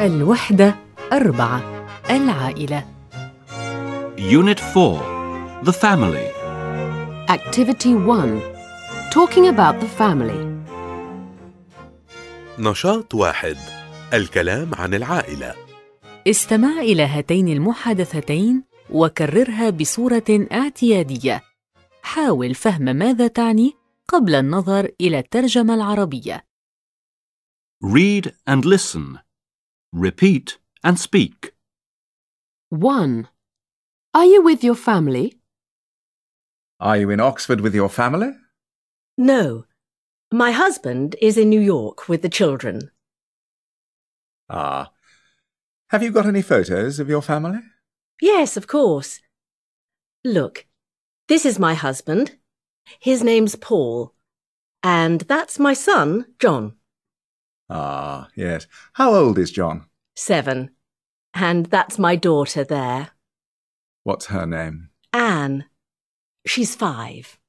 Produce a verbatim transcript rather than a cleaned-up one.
الوحدة أربعة. العائلة. Unit four. The Family. Activity one. Talking about the family. نشاط واحد. الكلام عن العائلة. استمع إلى هاتين المحادثتين وكررها بصورة اعتيادية. حاول فهم ماذا تعني قبل النظر إلى الترجمة العربية. Read and listen. Repeat and speak. one. Are you with your family? Are you in Oxford with your family? No. My husband is in New York with the children. Ah. Have you got any photos of your family? Yes, of course. Look, this is my husband. His name's Paul. And that's my son, John. Ah, yes. How old is John? Seven. And that's my daughter there. What's her name? Anne. She's five.